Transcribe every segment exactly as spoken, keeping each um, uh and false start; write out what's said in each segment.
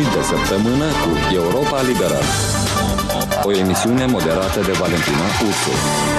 sfârșit de săptămână cu Europa Liberă. O emisiune moderată de Valentina Ursu.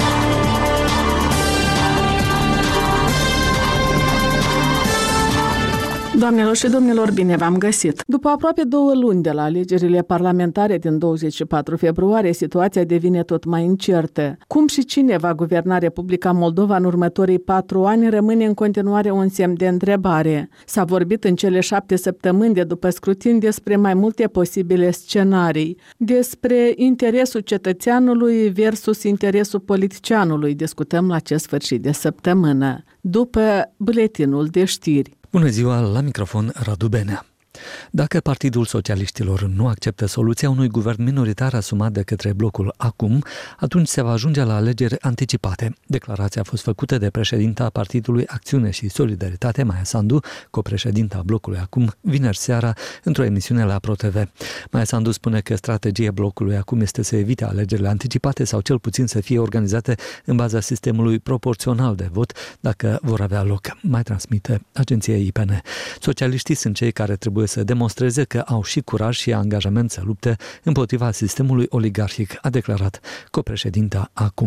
Doamnelor și domnilor, bine v-am găsit! După aproape două luni de la alegerile parlamentare din douăzeci și patru februarie, situația devine tot mai incertă. Cum și cine va guverna Republica Moldova în următorii patru ani rămâne în continuare un semn de întrebare. S-a vorbit în cele șapte săptămâni de după scrutin despre mai multe posibile scenarii, despre interesul cetățeanului versus interesul politicianului. Discutăm la acest sfârșit de săptămână, după buletinul de știri. Bună ziua, la microfon Radu Benea. Dacă Partidul Socialiștilor nu acceptă soluția unui guvern minoritar asumat de către blocul ACUM, atunci se va ajunge la alegeri anticipate. Declarația a fost făcută de președinta Partidului Acțiune și Solidaritate, Maia Sandu, copreședinta blocului ACUM, vineri seara, într-o emisiune la ProTV. Maia Sandu spune că strategia blocului ACUM este să evite alegerile anticipate sau cel puțin să fie organizate în baza sistemului proporțional de vot, dacă vor avea loc. Mai transmite agenția I P N. Socialiștii sunt cei care trebuie să demonstreze că au și curaj și angajament să lupte împotriva sistemului oligarhic, a declarat copreședinta ACUM.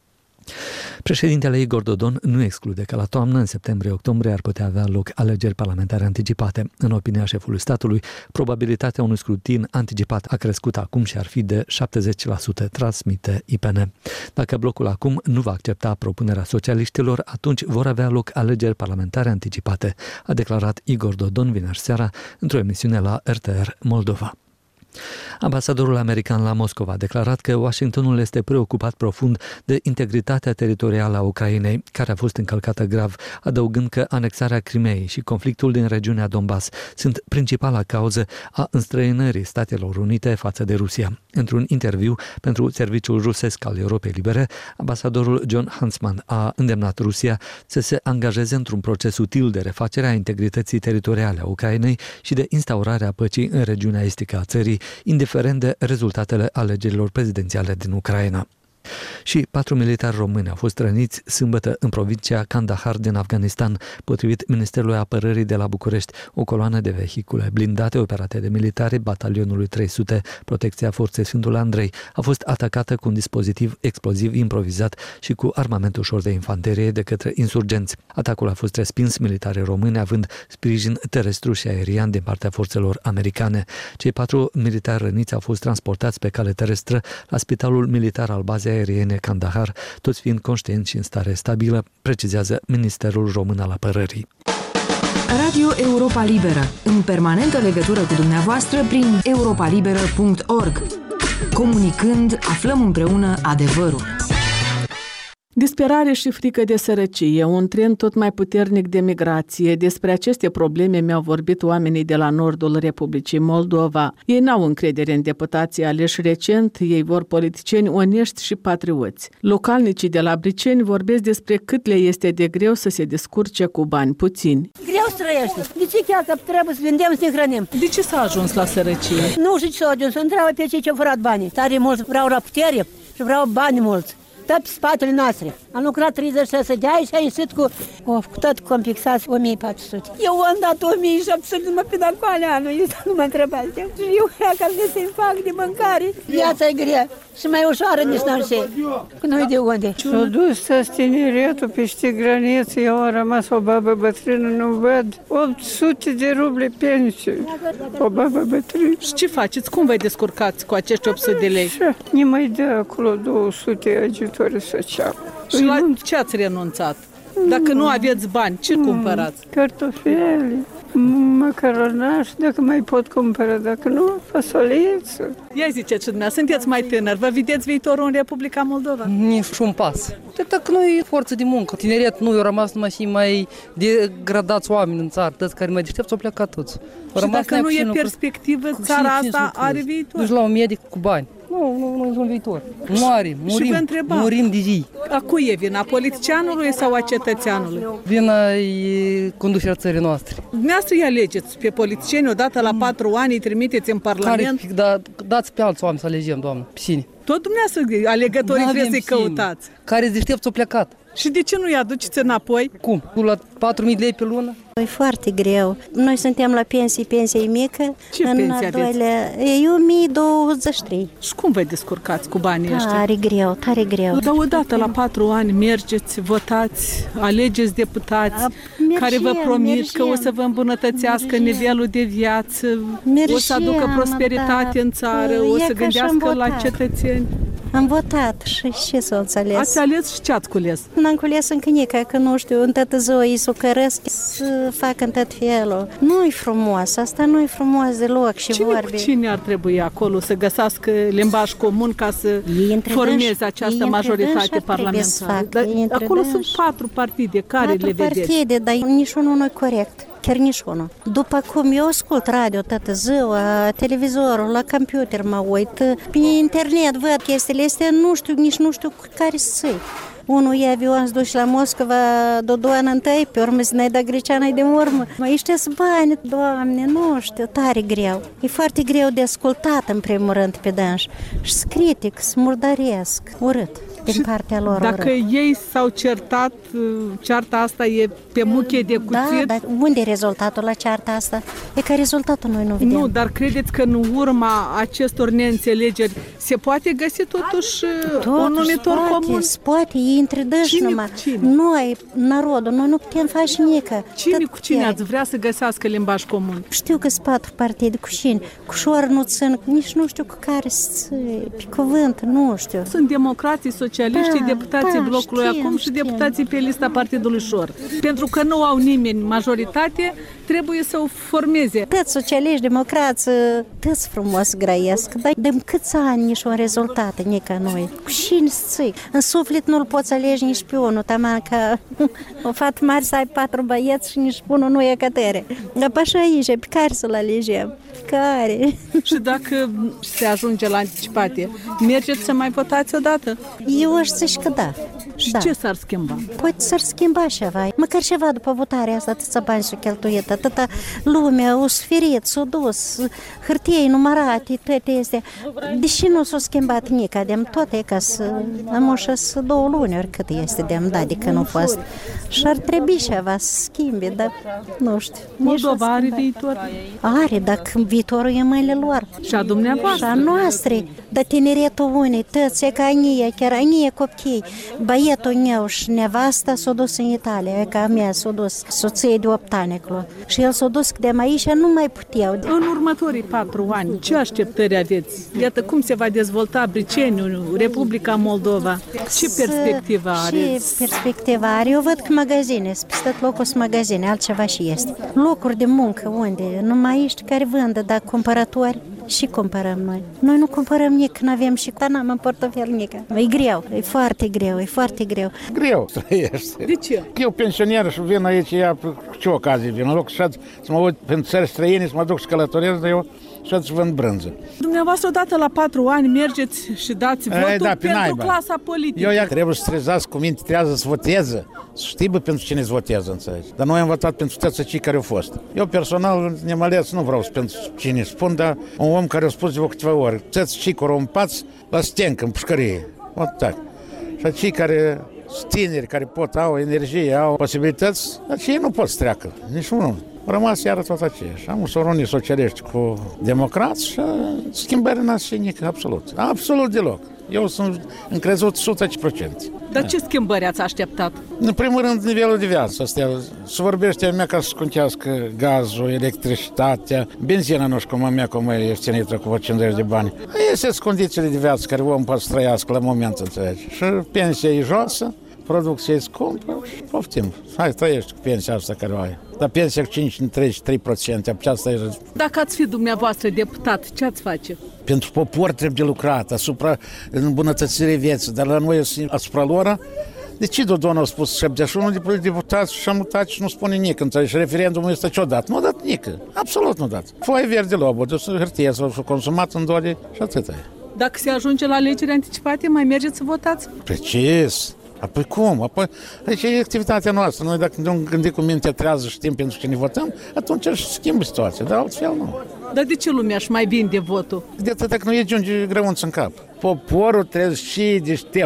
Președintele Igor Dodon nu exclude că la toamnă, în septembrie-octombrie, ar putea avea loc alegeri parlamentare anticipate. În opinia șefului statului, probabilitatea unui scrutin anticipat a crescut acum și ar fi de șaptezeci la sută, transmite I P N. Dacă blocul ACUM nu va accepta propunerea socialiștilor, atunci vor avea loc alegeri parlamentare anticipate, a declarat Igor Dodon vineri seara într-o emisiune la R T R Moldova. Ambasadorul american la Moscova a declarat că Washingtonul este preocupat profund de integritatea teritorială a Ucrainei, care a fost încălcată grav, adăugând că anexarea Crimeei și conflictul din regiunea Donbass sunt principala cauză a înstrăinării Statelor Unite față de Rusia. Într-un interviu pentru serviciul rusesc al Europei Libere, ambasadorul John Huntsman a îndemnat Rusia să se angajeze într-un proces util de refacere a integrității teritoriale a Ucrainei și de instaurarea păcii în regiunea estică a țării, indiferent de rezultatele alegerilor prezidențiale din Ucraina. Și patru militari români au fost răniți sâmbătă în provincia Kandahar din Afganistan, potrivit Ministerului Apărării de la București. O coloană de vehicule blindate operate de militari batalionului trei sute, protecția forței Sfântul Andrei, a fost atacată cu un dispozitiv exploziv improvizat și cu armament ușor de infanterie de către insurgenți. Atacul a fost respins, militarii români având sprijin terestru și aerian din partea forțelor americane. Cei patru militari răniți au fost transportați pe cale terestră la Spitalul Militar al Bazei Aeriene Kandahar, toți fiind conștienți și în stare stabilă, precizează Ministerul Român al Apărării. Radio Europa Liberă, în permanentă legătură cu dumneavoastră prin europa liberă punct org. Comunicând, aflăm împreună adevărul. Disperare și frică de sărăcie, un trend tot mai puternic de migrație. Despre aceste probleme mi-au vorbit oamenii de la nordul Republicii Moldova. Ei n-au încredere în deputații aleși recent, ei vor politicieni onești și patrioți. Localnicii de la Briceni vorbesc despre cât le este de greu să se descurce cu bani puțini. Greu străiește. De ce chiar că trebuie să vindem să ne hrănim? De ce s-a ajuns la sărăcie? Nu știu ce s-a ajuns, întreabă pe cei ce au furat banii. Tare mulți vreau la putere și vreau bani mulți. Tot pe spatele noastre. Am lucrat treizeci și șase de ani și am ieșit cu, cu tot compixați o mie patru sute. Eu am dat o mie șapte sute numai pe dalcoale anul, nu mă întrebați. Și eu ca să-mi fac de mâncare. Viața e grea și mai ușoară nici n-am știu. Că nu-i de unde. S-a dus să tineretul peste graniță, eu am rămas o babă bătrână, nu văd. opt sute de ruble pensie. O babă bătrână. Și ce faceți? Cum vă descurcați cu acești opt sute de lei? Ne mai dă acolo două sute ajutori social. Și la ce ați renunțat? Dacă nu aveți bani, ce cumpărați? Cartofele, macaronaș, dacă mai pot cumpăra, dacă nu, fasoleță. Ia ziceți și dumneavoastră, sunteți mai tânăr, vă vedeți viitorul în Republica Moldova? Nici un pas. Dacă nu e forță de muncă, tineret nu, au rămas numai și mai degradați oameni în țară, toți care mai deștepți au plecat toți. Și dacă nu e perspectivă, țara asta are viitor? Duci la un medic cu bani. Nu, nu, nu e un viitor. Moare, murim, murim de zi. A cui e vina? A politicianului sau a cetățeanului? Vina e conducerea țării noastre. Dumneavoastră îi alegeți pe politicieni odată la patru ani, îi trimiteți în Parlament? Care, da, dați pe alți oameni să alegem, doamnă, pe cine? Tot dumneavoastră, alegătorii trebuie să-i căutați. Care deștepți au plecat. Și de ce nu-i aduceți înapoi? Cum? La patru mii de lei pe lună? E foarte greu. Noi suntem la pensie, pensia e mică. Ce în pensie doilea, e o mie douăzeci și trei. Și cum vă descurcați cu banii ăștia? Tare greu, tare greu. Dar odată la patru ani mergeți, votați, alegeți deputați mergem, care vă promit mergem. că o să vă îmbunătățească Mergem. nivelul de viață, Mergem, o să aducă prosperitate da. în țară, E o ca să și gândească am la votat. cetățeni. Am votat și ce să o înțeles? Ați ales și ce ați cules? N-am cules încă nică, că nu știu, în toată ziua îi sucărăsc să fac în tot felul. Nu-i frumos, asta nu-i frumos deloc și Cine vorbi. cu cine ar trebui acolo să găsească limbaj comun ca să Ei între formeze dânși- această ei între majoritate dânși ar trebui să parlamentară? facă, Dar ei între acolo dânși. sunt patru partide, care Patru le vedeți? partide, dar niciunul nu-i corect. Chiar niciunul. După cum eu ascult radio toată ziua, televizorul, la computer mă uit, pe internet văd chestiile astea, nu știu, nici nu știu care să unul e avion, se duce la Moscova, Dodoana întâi, pe urmă Zinaida Greceana-i de urmă. Mă, ăștia-s bani, Doamne, nu știu, tare greu. E foarte greu de ascultat, în primul rând, pe dânși. Și să critic, să murdăresc, urât, din Și partea lor. Dacă urât. ei s-au certat, cearta asta e pe muche de Da, cuțit? dar unde e rezultatul la cearta asta? E că rezultatul noi nu vedem. Nu, dar credeți că în urma acestor neînțelegeri se poate găsi totuși Totuși, un numitor poate, comun? Poate, e între dânși Cine numai. cu cine? Noi, narodul, noi nu putem face nică. Cine Tot cu cine putem. ați vrea să găsească limbaj comun? Știu că sunt patru partide cu cine, cu șor nu țin, nici nu știu cu care să pe cuvânt, nu știu. Sunt democrații, socialiștii, Da, deputații da, blocului știm, acum și știm. deputații pe lista Partidului Șor. Pentru că nu au nimeni majoritate, trebuie să o formeze. Toți socialiști, democrați, toți frumos grăiesc, dar de câți ani nici un rezultat, nică noi. Cu cine să ții? În suflet nu-l poți alege nici pe unul, taman că o fată mare să ai patru băieți și nici unul nu e cătere. Dar pe așa aici, pe care să-l alegem? Pe care? Și dacă se ajunge la anticipate, mergeți să mai votați odată? Eu aș zice că da. Și Da. ce s-ar schimba? Poate s-ar schimba ceva, măcar ceva după votarea asta, atâția bani s-au cheltuit, atâta lumea o suferit, s-a dus, hârtiei numărate, toate astea. Deși nu s-a schimbat nica, de-am toate ca să am așa să două luni, ori cât este de-am dat de când nu a fost. Și ar trebui ceva să schimbe, dar nu știu. Moldova are viitor? Are, dacă viitorul e în mâinile lor. Și a dumneavoastră? Și a noastră, dar tineretul unii, toți, e ca anie, chiar anie copii. Băietul meu și nevasta s-a dus în Italia, e ca a mea s-a dus, soție de opt ani acolo. Și el s-a dus de mai aici, nu mai puteau. În următorii patru ani, ce așteptări aveți? Iată cum se va dezvolta Briceniu, Republica Moldova. Ce perspectivă are? Ce perspectivă are? Eu văd că magazine, peste tot locul sunt magazine, altceva și este. Locuri de muncă, unde? Numai ești care vândă, dar cumpărători și cumpărăm noi. Noi nu cumpărăm nici, nu avem și n-am în portofel nici. E greu, e foarte greu, e foarte greu. Greu să trăiești. De ce? Eu pensioner și vin aici, ia cu ce ocazie vin, în loc să, să mă uit pentru țări străine, să mă duc să călătoresc, dar eu să vând brânză. Dumneavoastră odată la patru ani mergeți și dați votul E, da, pe pentru naiba. clasa politică. Eu ia trebuie să trezească cu minte trează să voteze, să știi bă, pentru cine să voteze, înțelegi. Dar noi am votat pentru toți cei care au fost. Eu personal, nemaleț, nu vreau să pentru cine spun, dar un om care a spus de câteva ori, toți cei care au împați la stencă, în pușcărie. Вот так. Și cei care sunt tineri, care pot, au energie, au posibilități, aceia nu pot să treacă, nici unul. Rămas iară tot aceeași. Am soronii socialiști cu democrați și schimbări n-ați și nici, absolut. Absolut deloc. Eu sunt încrezut o sută la sută. Dar ce schimbări ați așteptat? În primul rând, nivelul de viață. Astea, se vorbește a mea ca să scuntească gazul, electricitatea, benzina nu știu cum a mea, cum e ieftinită cu cincizeci de bani. Este condițiile de viață care om poate să trăiască la moment, înțelegi. Și pensia e josă, producția e scumpă și poftim. Hai, trăiești cu pensia asta care o ai. Dar pensia cu cinci treizeci și trei la sută, aceasta e... Dacă ați fi dumneavoastră deputat, ce ați face? Pentru popor trebuie de lucrat asupra îmbunătățirii vieții, dar la noi asupra lor, de ce Dodon a spus șaptezeci și unu de deputați și am mutat și nu spune nici, înțelegi, și referendumul este ce-o dat? Nu a dat nici, absolut nu a dat. Foaie verde lobă, dus hârtie s-a consumat în dole și atâta e. Dacă se ajunge la alegeri anticipate, mai mergeți să votați? Precis. Apoi cum? Apoi, aici e activitatea noastră. Noi dacă ne gândim cu mintea trează, știm pentru ce ne votăm, atunci își schimbă situația, dar altfel nu. Dar de ce lumea își mai vinde votul? De atât că nu e un grăunț în cap. Poporul trebuie și deștept.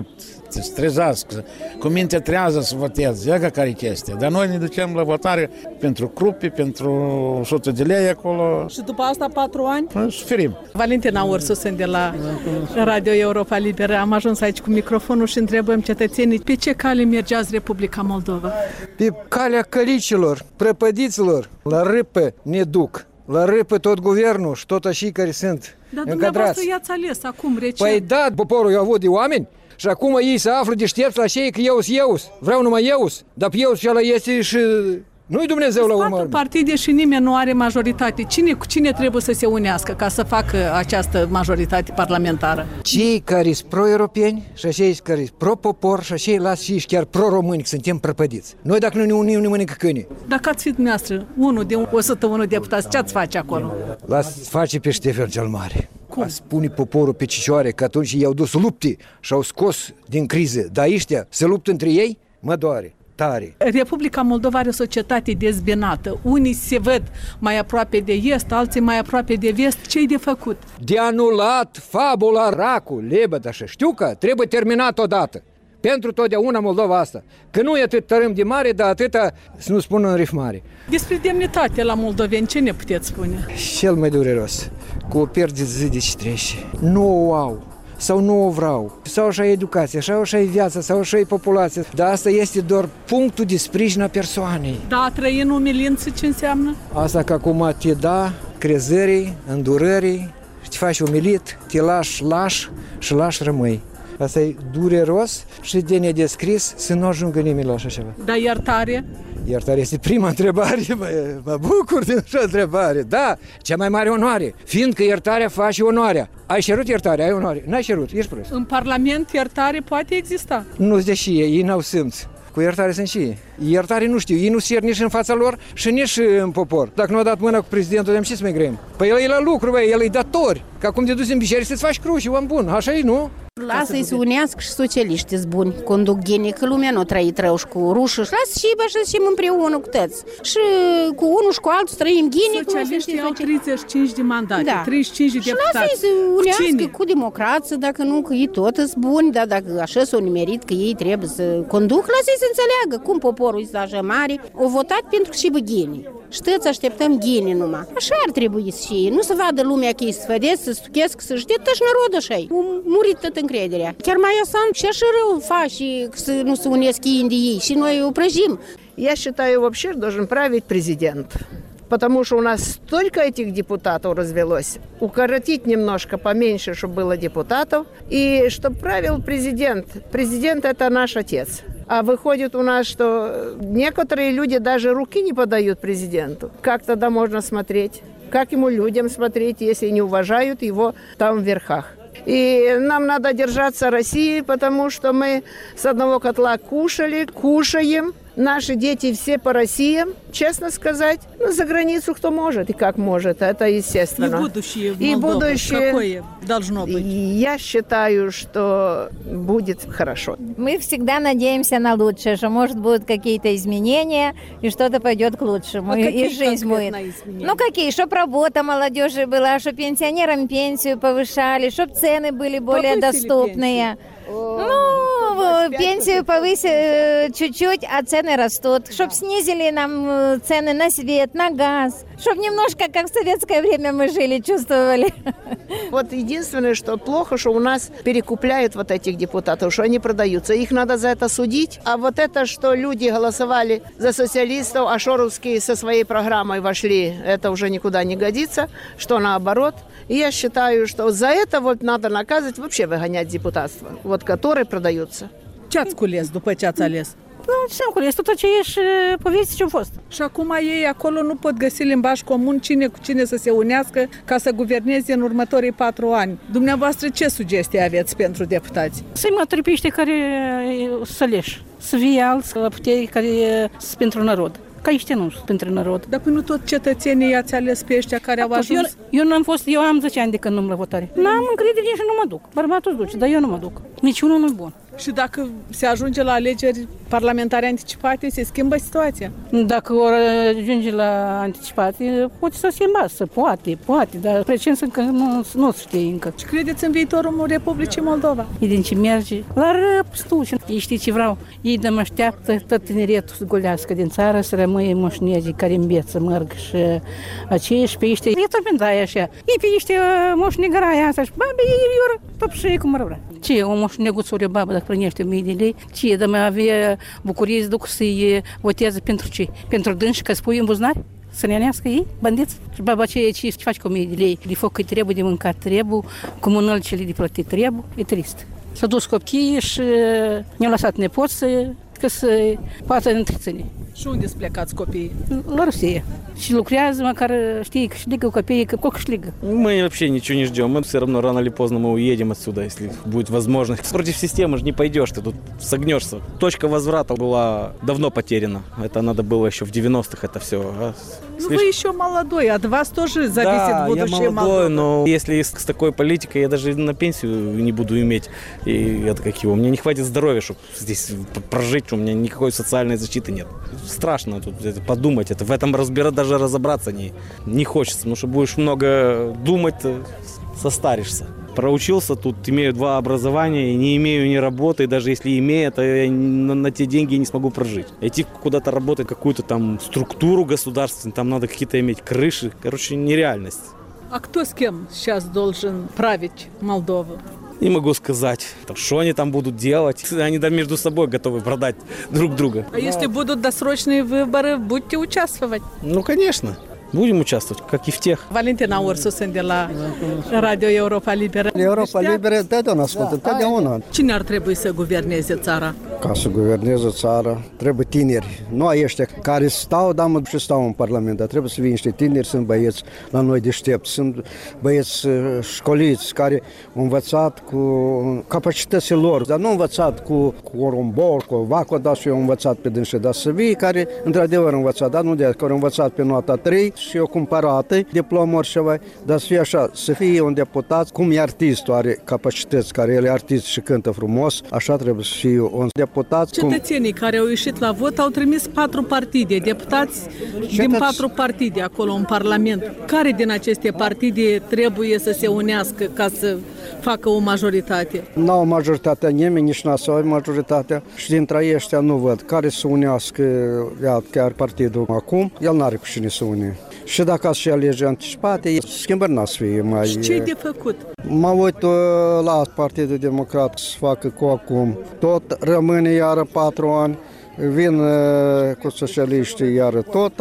să se trezească, cu minte trează să voteze, ia care e chestia. Dar noi ne ducem la votare pentru crupi, pentru o sută de lei acolo. Și după asta patru ani? Suferim. Valentina Ursu, sunt de la Radio Europa Liberă. Am ajuns aici cu microfonul și întrebăm cetățenii pe ce cale mergeați Republica Moldova? Pe calea călicilor, prăpădiților, la râpă ne duc. La râpă tot guvernul și tot așa care sunt Dar încadrați. dumneavoastră i-ați ales acum, recent. Păi da, poporul i-a avut de oameni și acum ei se află deștepți la cei că eu-s eu-s. Vreau numai eu-s. Dar pe eu-s și ăla este și... Nu-i Dumnezeu la urmă. Partide și nimeni nu are majoritate. Cine cu cine trebuie să se unească ca să facă această majoritate parlamentară? Cei care sunt pro-europeni și cei care sunt pro-popor și cei las și chiar pro-români, că suntem prăpădiți. Noi dacă nu ne unim, ne mănâncă câinii. Dacă ați fi dumneavoastră unul de o sută unu deputați, ce ați face acolo? Las face pe Ștefan cel Mare. Cum? A spune poporul pe cicioare că atunci i-au dus lupte și au scos din criză. Dar ăștia se luptă între ei, mă doare. Tare. Republica Moldova are o societate dezbinată. Unii se văd mai aproape de est, alții mai aproape de vest. Ce-i de făcut? De anulat fabula Racu, Lebăda și știu că trebuie terminat odată. Pentru totdeauna Moldova asta. Că nu e atât tărâm de mare, dar atâta să nu spun în rif mare. Despre demnitate la moldoveni, ce ne puteți spune? Cel mai dureros. Cu o pierde zi de ce trece. Nu o au. Sau nu o vreau, sau așa e educația, sau așa e viața, sau așa e populația. Dar asta este doar punctul de sprijin a persoanei. Da, a trăi în umilință ce înseamnă? Asta că acum te da crezării, îndurării, te faci umilit, te lași lași și lași rămâi. Asta e dureros și de nedescris să nu ajungă nimeni la așa ceva. Dar iertare? Iertare este prima întrebare, mă, mă bucur de așa întrebare. Da, cea mai mare onoare, fiindcă iertarea face onoarea. Ai cerut iertare, ai onoare. N-ai cerut, ești prost. În Parlament iertare poate exista? Nu-ți deși ei, ei n-au simț. Cu iertare sunt și ei. Iertare nu știu, ei nu se iert nici în fața lor și nici în popor. Dacă nu a dat mâna cu prezidentul, de-am ce să mai grăim? Păi el e la lucru, băi, el e dator. Că acum te duci în biserică să-ți faci cruci, om bun, așa e, nu? Lasă-i să unească și socialiștii buni, conduc ghenii, că lumea nu a trăit rău și cu rușii, și lasă și bă, și împreună cu tăți. Și cu unul și cu altul trăim ghenii. Socialiștii au treizeci și cinci de mandate, da. treizeci și cinci de deputați. Și lasă-i să unească cu, cu democrație, dacă nu, că ei tot sunt buni, dar dacă așa s-au nimerit că ei trebuie să conduc, lasă-i să înțeleagă cum poporul este așa mare, au votat pentru și bă ghenii. Știți, așteptăm ghenii numai. Așa ar trebui să fie, nu să vadă lumea că ei se fădesc, să stuchesc, să știe, tăși narod așa-i. Murit tot încrederea. Chiar mai Асан și așa rău face să nu se унеск ei de ei, și noi o прожим. Я считаю, вообще должен править президент. Потому что у нас столько этих депутатов развелось. Укоротить немножко поменьше, чтобы было депутатов. И чтобы правил президент. Президент – это наш отец. А выходит у нас, что некоторые люди даже руки не подают президенту. Как тогда можно смотреть? Как ему людям смотреть, если не уважают его там в верхах? И нам надо держаться России, потому что мы с одного котла кушали, кушаем. Наши дети все по России, честно сказать. Ну, за границу кто может и как может, это естественно. И будущее в И Молдове будущее, какое должно быть? Я считаю, что будет хорошо. Мы всегда надеемся на лучшее, что, может, будут какие-то изменения, и что-то пойдет к лучшему, а и, и жизнь будет. Изменения? Ну, какие? Чтоб работа молодежи была, чтоб пенсионерам пенсию повышали, чтоб цены были более Повысили доступные. Пенсию. Ну, пенсию повысили чуть-чуть, а цены растут. Чтоб снизили нам цены на свет, на газ. Чтоб немножко, как в советское время мы жили, чувствовали. Вот единственное, что плохо, что у нас перекупляют вот этих депутатов, что они продаются. Их надо за это судить. А вот это, что люди голосовали за социалистов, а шоровские со своей программой вошли, это уже никуда не годится, что наоборот. И я считаю, что за это вот надо наказывать, вообще выгонять депутатство, вот которые продаются. Ce ați cules după ce ați ales? Ce am cules? Tot aceeași povesti ce-au fost. Și acum ei acolo nu pot găsi limbaj comun cine cu cine să se unească ca să guverneze în următorii patru ani. Dumneavoastră ce sugestii aveți pentru deputați? Să-i mătripește care să leși, să fie alți puteri care sunt pentru narod. Ca ăștia nu sunt pentru narod. Dar până tot cetățenii i-ați ales pe ăștia care au ajuns? Eu, eu n-am fost, eu am zece ani de când nu-mi la votare. N-am încredere și nu mă duc. Bărbatul duce, dar eu nu mă duc. Niciunul nu-i bun. Și dacă se ajunge la alegeri parlamentare anticipate, se schimbă situația? Dacă vor ajunge la anticipate, poate să schimba, să poate, poate, dar precență încă nu, nu se știe încă. Și credeți în viitorul Republicii Moldova? E din ce merge? La răpstuși. Ei știi ce vreau? Ei de mă așteaptă tot tineretul să golească din țară, să rămâie moșnezii care îmbietă să merg și aceiși pe iște. E tot pentru aia așa. Ei pe iște moșnegăraia asta și babă, ei iură tot și ei cum rău vrea. Ce, o moșneguțuri babă dacă primește o mie de lei? Ce, de mai avea bucurie să duc să-i voteze pentru ce? Pentru dânși că spui în buzunar? Să ne anească ei, bandiți? Și baba, ce, ce, ce faci cu o mie de lei? De foc că trebuie, de mâncat trebuie, comunălcele de plătit trebuie, e trist. S-au dus copiii și ne-au lăsat nepoți că să poată întreține. Și unde să plecați copiii? La Rusia. Și lucrează, мăcar știi, câștigă копейки, сколько câștigă. Мы вообще ничего не ждем. Мы все равно рано или поздно мы уедем отсюда, если будет возможность. Против системы же не пойдешь, ты тут согнешься. Точка возврата была давно потеряна. Это надо было еще в девяностых это все. А ну слишком... вы еще молодой, от вас тоже зависит да, будущее я молодой, Молдовы. Но если с такой политикой я даже на пенсию не буду иметь. И это как его, мне не хватит здоровья, чтобы здесь прожить, у меня никакой социальной защиты нет. Страшно тут это, подумать, это в этом разбирать, даже разобраться не, не хочется, потому что будешь много думать, состаришься. Проучился тут, имею два образования, не имею ни работы, даже если имею, то я на, на те деньги не смогу прожить. Идти куда-то работать, какую-то там структуру государственную, там надо какие-то иметь крыши, короче, нереальность. А кто с кем сейчас должен править Молдову? Не могу сказать, что они там будут делать. Они да между собой готовы продать друг друга. А если будут досрочные выборы, будете участвовать? Ну, конечно. Будем участвовать, как и в тех. Valentina Ursu sunt de la Radio Europa Liberă. Europa Liberă, totdeauna ascultă, totdeauna. Cine ar trebui să guverneze țara? Ca să guverneze țara, trebuie tineri. Nu ăștia care stau, dar mă și stau în Parlament, dar trebuie să fie niște tineri, sunt băieți la noi deștepți, sunt băieți școliți care au învățat cu capacitățile lor, dar nu au învățat cu, cu orumbol, cu vacu, dar și au învățat pe dânșe, dar să fie care într-adevăr au învățat, dar nu de care au învățat pe nota trei, și o cumpărată, diplomă oriceva, dar să fie așa, să fie un deputat, cum e artistul, are capacități, care el e artist și cântă frumos, așa trebuie să fie un deputat. Cetățenii cum... care au ieșit la vot au trimis patru partide, deputați Cetăț... din patru partide acolo în Parlament. Care din aceste partide trebuie să se unească ca să facă o majoritate? Nu au majoritatea nimeni, nici n-a să au majoritatea și dintre ăștia nu văd care să unească, ia, chiar partidul acum, el n-are cu cine să une. Și dacă ați și alegeri anticipate, schimbări n-a să fie mai... Și ce-i de făcut? Mă uit la Partidul Democrat să facă cu acum. Tot rămâne iară patru ani, vin cu socialiștii iară tot,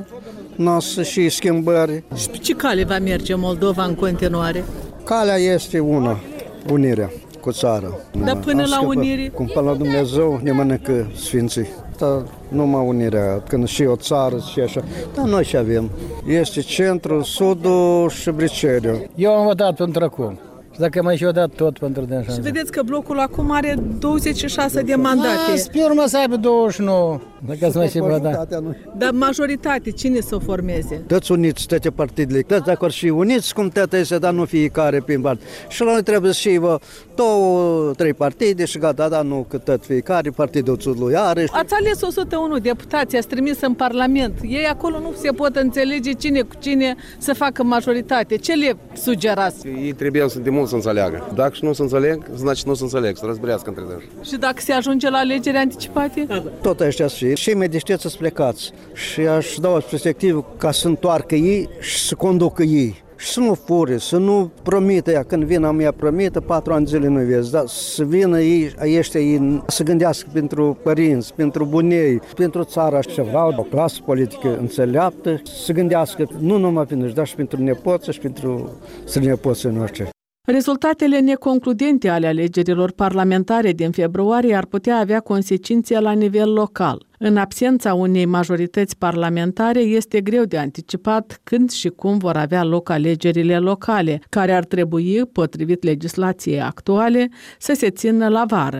n-a să și schimbări. Și pe ce cale va merge Moldova în continuare? Calea este una, unirea cu țara. Dar până la unire? Cum până la Dumnezeu ne mănâncă sfinții. Asta numai unirea, când și o țară și așa. Dar noi ce avem? Este centrul, sudul și Briceriu. Eu am votat pentru acum. Și dacă mai și-o dat tot pentru dânsa. Și vedeți că blocul acum are douăzeci și șase de mandate. Sper urmă să aibă douăzeci și nouă. Dacă să mai și vota. Dar majoritate, cine să o formeze? Toți uniți, toate partidele, toți dacă și uniți, cum toate este, dar nu fiecare prin part. Și la noi trebuie să și vă două, trei partide și gata, dar nu că tot fiecare, partidul lui are. Ați ales o sută unu deputați, ați trimis în Parlament. Ei acolo nu se pot înțelege cine cu cine să facă majoritate. Ce le sugerați? Ei trebuie să de mult să înțeleagă. Dacă nu se înțeleg, значит nu se înțeleg, să răzbrească între ei. Și dacă se ajunge la alegeri anticipate? Tot ăștia și și mai deștept să plecați. Și aș da o perspectivă ca să întoarcă ei și să conducă ei. Și să nu fure, să nu promită ea, când vine am ea promită, patru ani zile nu vezi, dar să vină ei, ăștia ei, să gândească pentru părinți, pentru bunei, pentru țara și vreau o clasă politică înțeleaptă, să gândească nu numai pentru dar și pentru nepoță și pentru strănepoții noștri. Rezultatele neconcludente ale alegerilor parlamentare din februarie ar putea avea consecințe la nivel local. În absența unei majorități parlamentare, este greu de anticipat când și cum vor avea loc alegerile locale, care ar trebui, potrivit legislației actuale, să se țină la vară.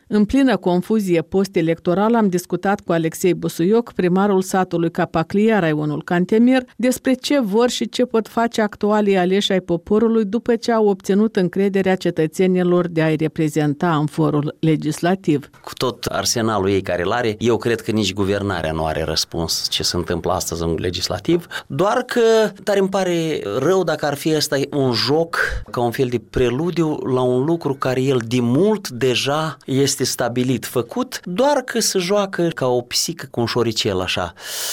În plină confuzie post-electorală am discutat cu Alexei Busuioc, primarul satului Capaclia, raionul Cantemir, despre ce vor și ce pot face actualii aleși ai poporului după ce au obținut încrederea cetățenilor de a-i reprezenta în forul legislativ. Cu tot arsenalul ei care l-are, eu cred că nici guvernarea nu are răspuns ce se întâmplă astăzi în legislativ, doar că tare îmi pare rău dacă ar fi ăsta un joc ca un fel de preludiu la un lucru care el de mult deja este stabilit, făcut, doar că se joacă ca o pisică cu un șoricel așa.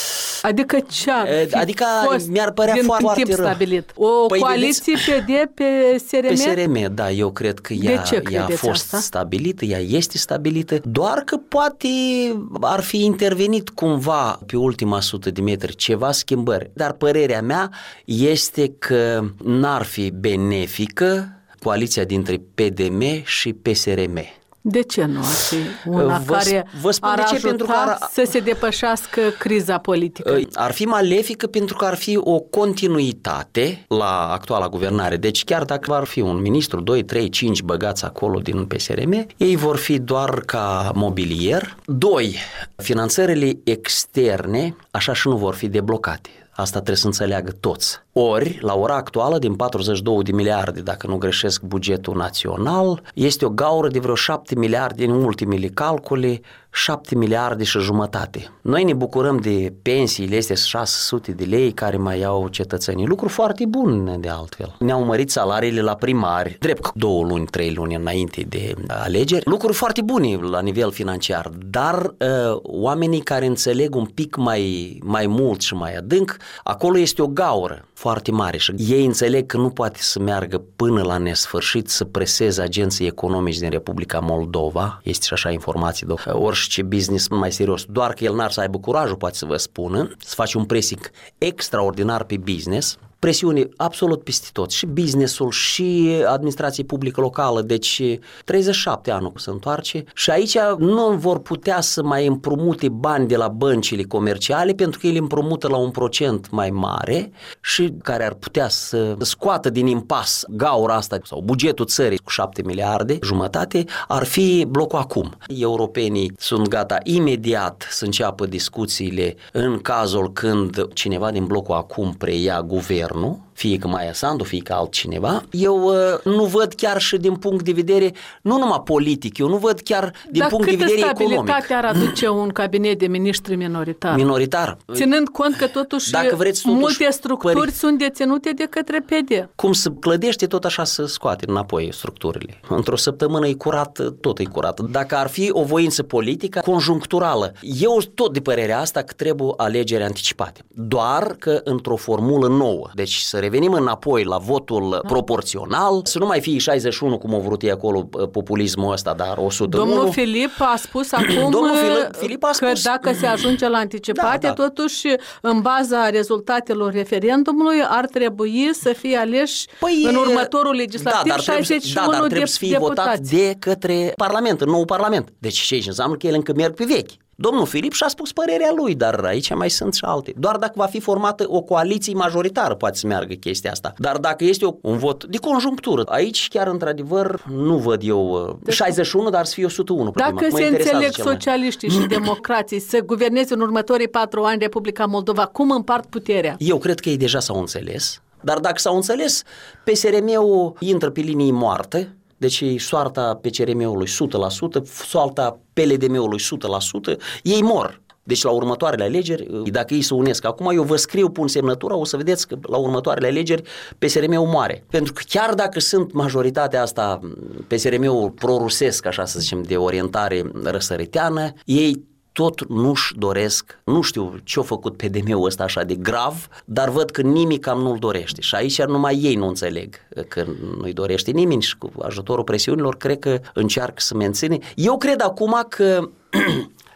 Adică ce ar fi Adică fost mi-ar părea din foarte, timp foarte rău. stabilit? O Păi coaliție P D pe S R M? Pe S R M, da, eu cred că ea, ea a fost asta? stabilită, ea este stabilită, doar că poate ar fi intervenit cumva pe ultima sută de metri ceva schimbări. Dar părerea mea este că n-ar fi benefică coaliția dintre P D M și P S R M. De ce nu ar fi una Vă, care vă spun ar de ce, ajuta pentru că ar, să se depășească criza politică? Ar fi malefică pentru că ar fi o continuitate la actuala guvernare. Deci chiar dacă ar fi un ministru, doi, trei, cinci băgați acolo din P S R M, ei vor fi doar ca mobilier. Doi, finanțările externe așa și nu vor fi deblocate. Asta trebuie să înțeleagă toți. Ori, la ora actuală, din patruzeci și două de miliarde, dacă nu greșesc bugetul național, este o gaură de vreo șapte miliarde, în ultimele calcule, șapte miliarde și jumătate. Noi ne bucurăm de pensiile astea șase sute de lei care mai iau cetățenii. Lucru foarte bun de altfel. Ne-au mărit salariile la primari, drept două luni, trei luni înainte de alegeri. Lucruri foarte bune la nivel financiar, dar uh, oamenii care înțeleg un pic mai, mai mult și mai adânc, acolo este o gaură foarte mare și ei înțeleg că nu poate să meargă până la nesfârșit să preseze agenții economici din Republica Moldova, este și așa informații, de orice business mai serios, doar că el n-ar să aibă curajul, poate să vă spună, să face un pressing extraordinar pe business, presiune absolut peste tot, și businessul, și administrație publică locală, deci treizeci și șapte anul se întoarce și aici nu vor putea să mai împrumute bani de la băncile comerciale pentru că ele împrumută la un procent mai mare și care ar putea să scoată din impas gaura asta sau bugetul țării cu șapte miliarde jumătate, ar fi blocul acum. Europenii sunt gata imediat să înceapă discuțiile în cazul când cineva din blocul acum preia guvernul, fie că Maia Sandu, fie că altcineva. Eu uh, nu văd chiar și din punct de vedere, nu numai politic, eu nu văd chiar din Dar punct de vedere economic. Dar câtă stabilitate ar aduce un cabinet de miniștri minoritar? Minoritar. Ținând cont că totuși, Dacă vreți, totuși multe structuri pări... sunt deținute de către P D. Cum se clădește, tot așa se scoate înapoi structurile. Într-o săptămână e curat, tot e curat. Dacă ar fi o voință politică conjuncturală, eu tot de părerea asta că trebuie alegeri anticipate. Doar că într-o formulă nouă. Deci să revenim înapoi la votul proporțional, să nu mai fie șaizeci și unu cum au vrut ei acolo populismul ăsta, dar o sută unu. Domnul Filip a spus acum Domnul Filip, Filip a spus că dacă se ajunge la anticipate, da, da. totuși în baza rezultatelor referendumului ar trebui să fie aleși păi, în următorul legislativ da, șaizeci și unu da, dar de trebuie să fie votat de către Parlament, în nou Parlament. Deci ce înseamnă că ele încă merg pe vechi. Domnul Filip și-a spus părerea lui, dar aici mai sunt și alte. Doar dacă va fi formată o coaliție majoritară poate să meargă chestia asta. Dar dacă este un vot de conjunctură, aici chiar într-adevăr nu văd eu șaizeci și unu, dar să fie o sută unu. Dacă se înțeleg socialiștii și democrații să guverneze în următorii patru ani Republica Moldova, cum împart puterea? Eu cred că ei deja s-au înțeles, dar dacă s-au înțeles, P S R M-ul intră pe linii moarte. Deci soarta P C R M-ului o sută la sută, soarta P L D M-ului o sută la sută, ei mor. Deci la următoarele alegeri, dacă ei se unesc acum, eu vă scriu, pun semnătura, o să vedeți că la următoarele alegeri P S R M-ul moare. Pentru că chiar dacă sunt majoritatea asta, P S R M-ul prorusesc, așa să zicem, de orientare răsăriteană, ei tot nu-și doresc, nu știu ce-a făcut P D M-ul ăsta așa de grav, dar văd că nimic cam nu-l dorește și aici numai ei nu înțeleg că nu-i dorește nimeni și cu ajutorul presiunilor cred că încearcă să menține. Eu cred acum că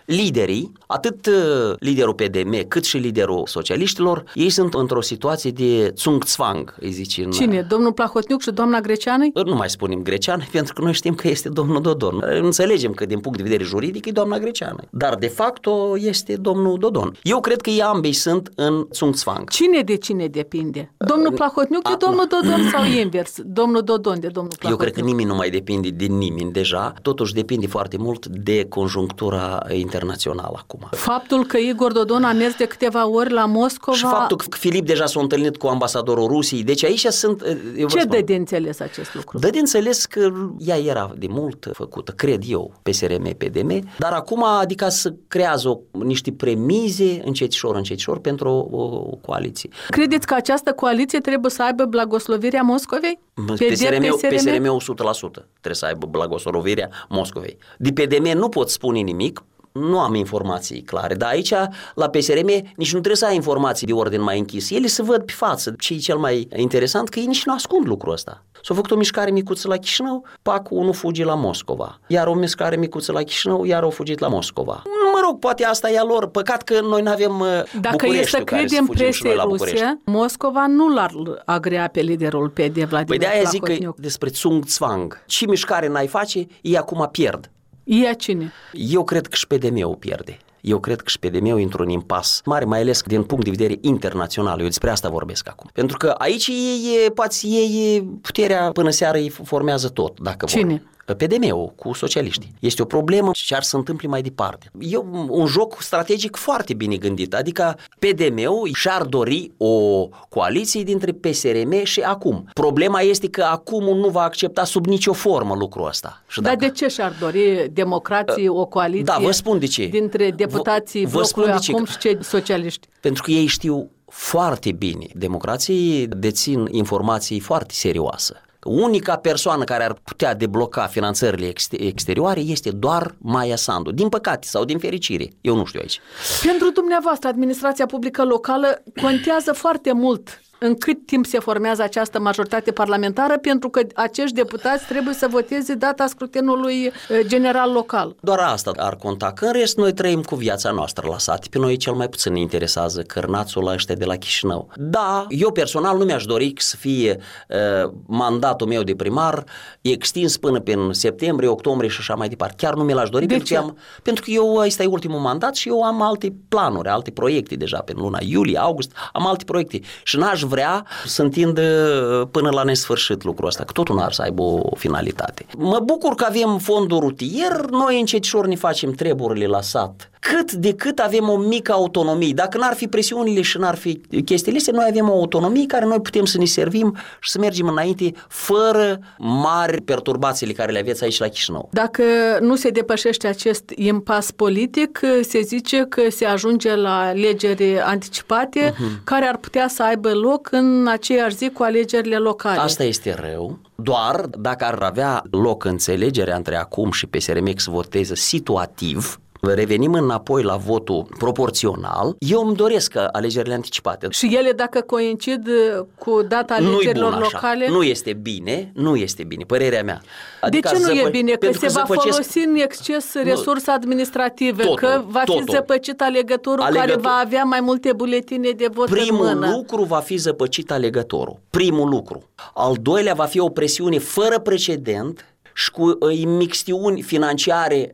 liderii, atât liderul P D M cât și liderul socialiștilor, ei sunt într-o situație de țung-țvang, îi zice. În... Cine? Domnul Plahotniuc și doamna Greceanu? Nu mai spunem Greceanu, pentru că noi știm că este domnul Dodon. Înțelegem că din punct de vedere juridic e doamna Greceanu, dar de facto este domnul Dodon. Eu cred că ei ambei sunt în țung-țvang. Cine de cine depinde? Domnul Plahotniuc de domnul Dodon sau invers? Domnul Dodon de domnul Plahotniuc? Eu cred că nimeni nu mai depinde de nimeni deja, totuși depinde foarte mult de conjunctura internațională acum. Faptul că Igor Dodon a mers de câteva ori la Moscova... Și faptul că Filip deja s-a întâlnit cu ambasadorul Rusiei, deci aici sunt... Ce dă de înțeles acest lucru? Dă de înțeles că ea era de mult făcută, cred eu, P S R M, P D M, dar acum adică să creează o, niște premize încetișor, încetișor pentru o, o coaliție. Credeți că această coaliție trebuie să aibă blagoslovirea Moscovei? P S R M, P S R M o sută la sută trebuie să aibă blagoslovirea Moscovei. De P D M nu pot spune nimic, nu am informații clare, dar aici la P S R M nici nu trebuie să ai informații de ordin mai închis. Ele se văd pe față. Ce e cel mai interesant că ei nici nu ascund lucrul ăsta. S-a făcut o mișcare micuță la Chișinău, pac, unul fuge la Moscova. Iar o mișcare micuță la Chișinău, iar au fugit la Moscova. Mă rog, poate asta e a lor. Păcat că noi nu avem Dacă e să credem presei ruse, Moscova nu l-ar agrea pe liderul P D, Vladimir Păi de-aia zic Plahotniuc. că despre țung-țvang. Ce mișcare n-ai face, ei acum pierd. Ea cine? Eu cred că și P D M-ul pierde. Eu cred că și P D M-ul intră în impas mare, mai ales din punct de vedere internațional. Eu despre asta vorbesc acum. Pentru că aici ei, poate ei, puterea până seară îi formează tot, dacă Cine? vor. P D M-ul cu socialiștii. Este o problemă ce ar să întâmple mai departe. E un joc strategic foarte bine gândit, adică P D M-ul și-ar dori o coaliție dintre P S R M și Acum. Problema este că Acum nu va accepta sub nicio formă lucrul ăsta. Și Dar dacă... de ce și-ar dori democrații o coaliție Da, vă spun de ce. dintre deputații vă, vă blocului de ce. Acum și cei socialiști? Pentru că ei știu foarte bine. Democrații dețin informații foarte serioase. Unica persoană care ar putea debloca finanțările exterioare este doar Maia Sandu. Din păcate sau din fericire, eu nu știu aici. Pentru dumneavoastră, administrația publică locală contează foarte mult în cât timp se formează această majoritate parlamentară, pentru că acești deputați trebuie să voteze data scrutinului general local. Doar asta ar conta, că în rest noi trăim cu viața noastră la sat. Pe noi cel mai puțin ne interesează cărnațul ăștia de la Chișinău. Da, eu personal nu mi-aș dori să fie uh, mandatul meu de primar extins până pe septembrie, octombrie și așa mai departe. Chiar nu mi-l-aș dori, pentru că, am, pentru că eu ăsta e ultimul mandat și eu am alte planuri, alte proiecte deja pe luna iulie, august, am alte proiecte și n-aș vrea să întindă până la nesfârșit lucrul ăsta, că totul n-ar să aibă o finalitate. Mă bucur că avem fondul rutier, noi încetișor ne facem treburile la sat. Cât de cât avem o mică autonomie. Dacă n-ar fi presiunile și n-ar fi chestiile astea, noi avem o autonomie care noi putem să ne servim și să mergem înainte fără mari perturbațiile care le aveți aici la Chișinău. Dacă nu se depășește acest impas politic, se zice că se ajunge la alegeri anticipate, uh-huh. care ar putea să aibă loc în aceeași zi cu alegerile locale. Asta este rău. Doar dacă ar avea loc înțelegerea între Acum și P S R M să voteze situativ, revenim înapoi la votul proporțional, eu îmi doresc alegerile anticipate. Și ele, dacă coincid cu data alegerilor locale... Nu este bine, nu este bine, părerea mea. Adică de ce nu zăpă... e bine? Că se că va zăpăcesc... folosi în exces resurse administrative, totul, că va totul. fi zăpăcit alegătorul Alegător... care va avea mai multe buletine de vot Primul în mână. lucru va fi zăpăcit alegătorul. Primul lucru. Al doilea va fi o presiune fără precedent și cu imixtiuni financiare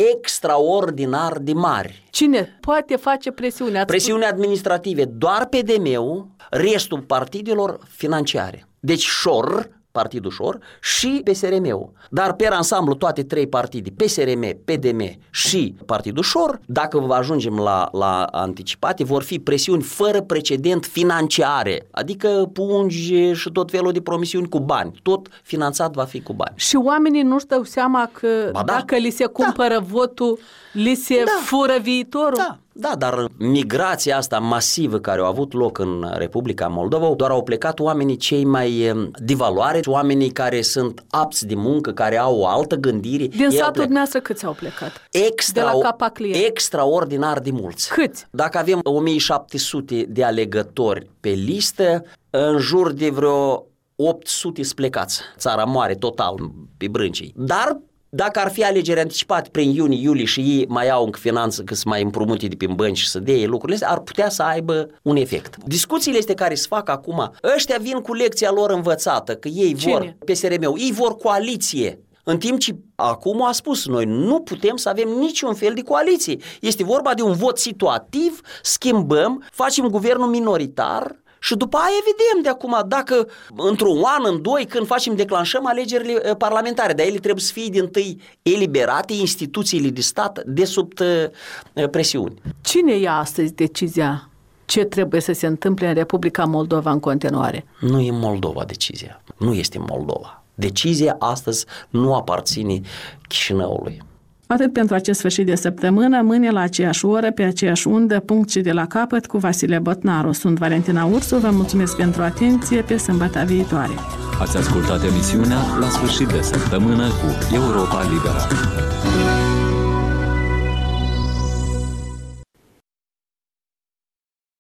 extraordinar de mari. Cine poate face presiune? Presiune administrative, doar P D M-ul, restul partidelor financiare. Deci șor, Partidul Șor și P S R M-ul. Dar pe ansamblu toate trei partide, P S R M, P D M și Partidul Șor, dacă ajungem la, la anticipate, vor fi presiuni fără precedent financiare, adică pungi și tot felul de promisiuni cu bani. Tot finanțat va fi cu bani. Și oamenii nu-și dau seama că ba da. dacă li se cumpără da. votul, li se da. fură viitorul? Da. Da, dar migrația asta masivă care a avut loc în Republica Moldova, doar au plecat oamenii cei mai de valoare, oamenii care sunt apți de muncă, care au o altă gândire. Din satul dumneavoastră câți au plecat? Extra, de la Capaclie. Extraordinar de mulți. Câți? Dacă avem o mie șapte sute de alegători pe listă, în jur de vreo opt sute plecați. Țara moare total pe brâncii. Dar Dacă ar fi alegeri anticipate prin iunie, iulie și ei mai au încă finanță că să mai împrumute de prin bănci și să dea lucrurile astea, ar putea să aibă un efect. Discuțiile astea care se fac acum, ăștia vin cu lecția lor învățată, că ei Cine? vor, P S R M-ul, ei vor coaliție. În timp ce acum a spus, noi nu putem să avem niciun fel de coaliție. Este vorba de un vot situativ, schimbăm, facem guvernul minoritar și după aia vedem de acum dacă într-un an, în doi, când facem, declanșăm alegerile parlamentare, dar ele trebuie să fie dintâi eliberate instituțiile de stat de sub presiuni. Cine ia astăzi decizia ce trebuie să se întâmple în Republica Moldova în continuare? Nu e Moldova decizia, nu este Moldova. Decizia astăzi nu aparține Chișinăului. Atât pentru acest sfârșit de săptămână, mâine la aceeași oră, pe aceeași undă, punct și de la capăt cu Vasile Botnaru. Sunt Valentina Ursu, vă mulțumesc pentru atenție, pe sâmbătă viitoare. Ați ascultat emisiunea La sfârșit de săptămână cu Europa Liberă.